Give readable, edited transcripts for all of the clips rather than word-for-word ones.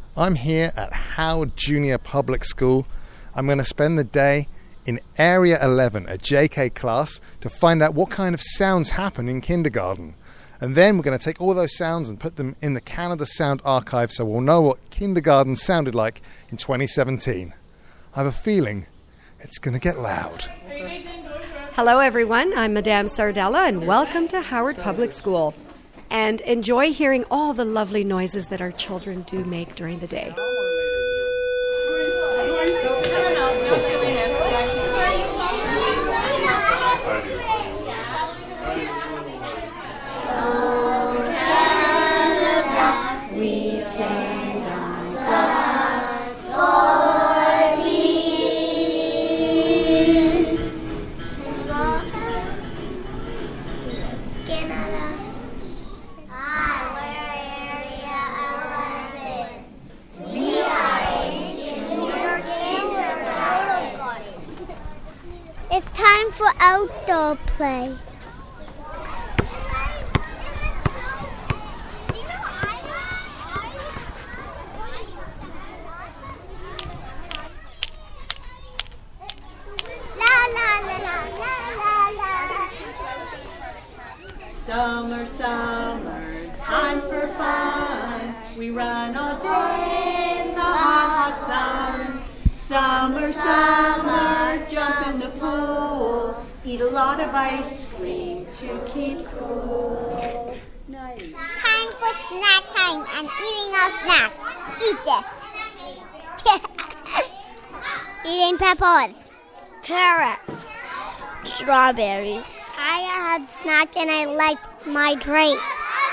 I'm here at Howard Junior Public School. I'm going to spend the day in Area 11, a JK class, to find out what kind of sounds happen in kindergarten. And then we're going to take all those sounds and put them in the Canada Sound Archive so we'll know what kindergarten sounded like in 2017. I have a feeling it's going to get loud. Hello everyone, I'm Madame Sardella and welcome to Howard Public School. And enjoy hearing all the lovely noises that our children do make during the day. We sing on God for thee. Canada. We're Area 11. We are in junior kindergarten. It's time for outdoor play. Summer, summer, time for fun. We run all day in the hot, hot sun. Summer, summer, jump in the pool. Eat a lot of ice cream to keep cool. Nice. Time for snack time and eating our snack. Eat this. Eating peppers. Carrots. Strawberries. I had snack and I liked my grapes.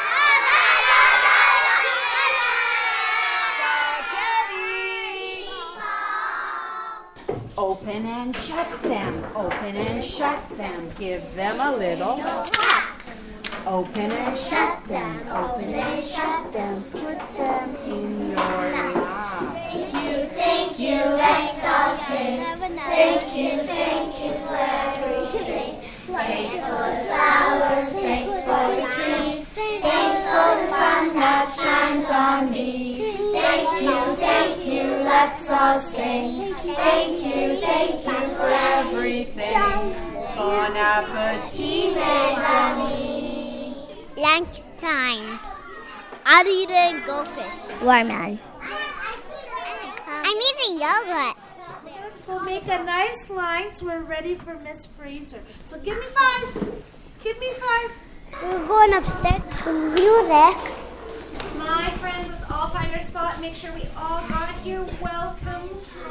Spaghetti! Open and shut them. Open and shut them. Give them a little tap. Open and shut them. Open and shut them. Put them in your lap. Thank you, let's all sing. Thank you for everything. Thanks for the flowers, thanks for the trees. Thanks for the sun that shines on me. Thank you, let's all sing. Thank you for everything. Bon appetit, mes amis. Lunch time. I'll eat a goldfish. Watermelon. I'm eating yogurt. We'll make a nice line so we're ready for Miss Fraser. So give me 5. Give me 5. We're going upstairs to music. My friends, let's all find our spot. Make sure we all got here. Welcome.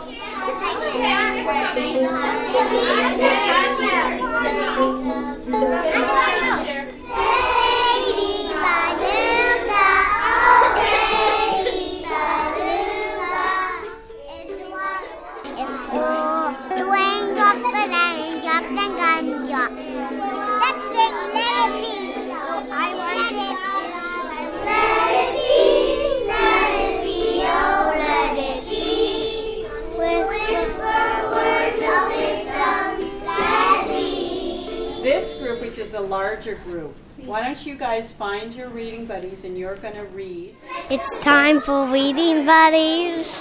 Which is the larger group. Why don't you guys find your reading buddies and you're going to read. It's time for reading buddies.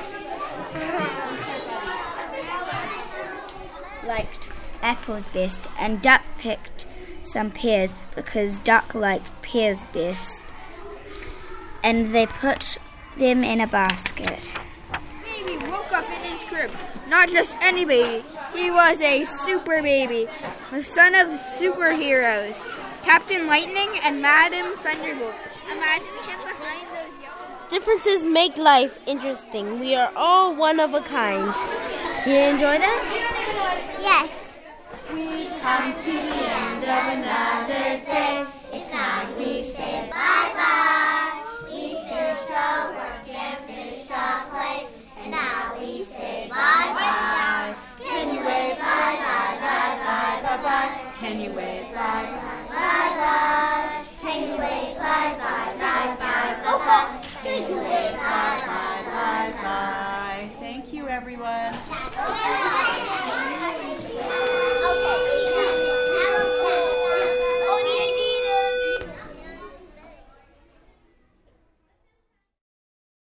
Liked apples best and Duck picked some pears because Duck liked pears best. And they put them in a basket. Baby woke up in his crib. Not just any baby. He was a super baby, the son of superheroes, Captain Lightning and Madam Thunderbolt. Imagine him behind those yellow... Differences make life interesting. We are all one of a kind. You enjoy that? Yes. We've come to the end of another day.